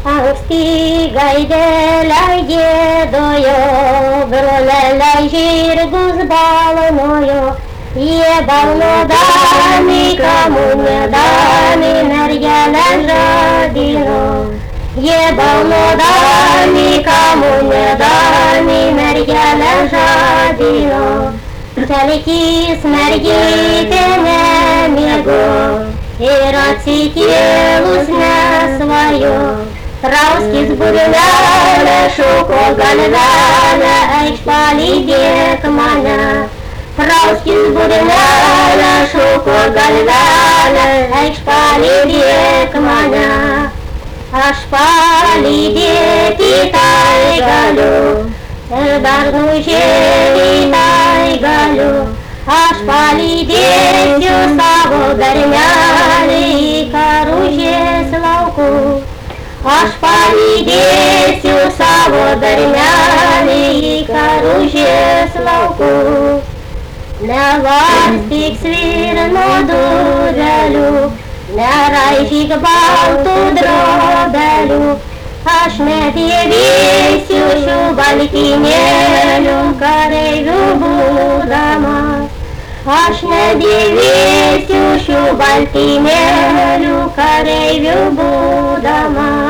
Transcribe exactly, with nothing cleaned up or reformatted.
Anksti gaidelę gėdojo, broleliai žirgus balnojo, jie balnodami, kamunėdami, mergelę žadino. Jie balnodami, kamunėdami, mergelę žadino. Telkis mergytė nemiego ir atsikėlus nesvajo. Trauskis burlelę, šoko galvelę, eikš palydėk mane. Trauskis burlelę, šoko galvelę, eikš palydėk mane. Aš palydėti tai galiu, ir dar nužėti tai galiu. Aš palydėsiu savo bernelį į karužės laukų. Aš palydėsiu savo bernelį į karužės laukų. Nevarstyk svirno durelių, neraižyk baltų drobelių. Aš nedėvėsiu šių baltynėlių kareivių būdamas. Aš nedėvėsiu šių baltynėlių kareivių būdamas.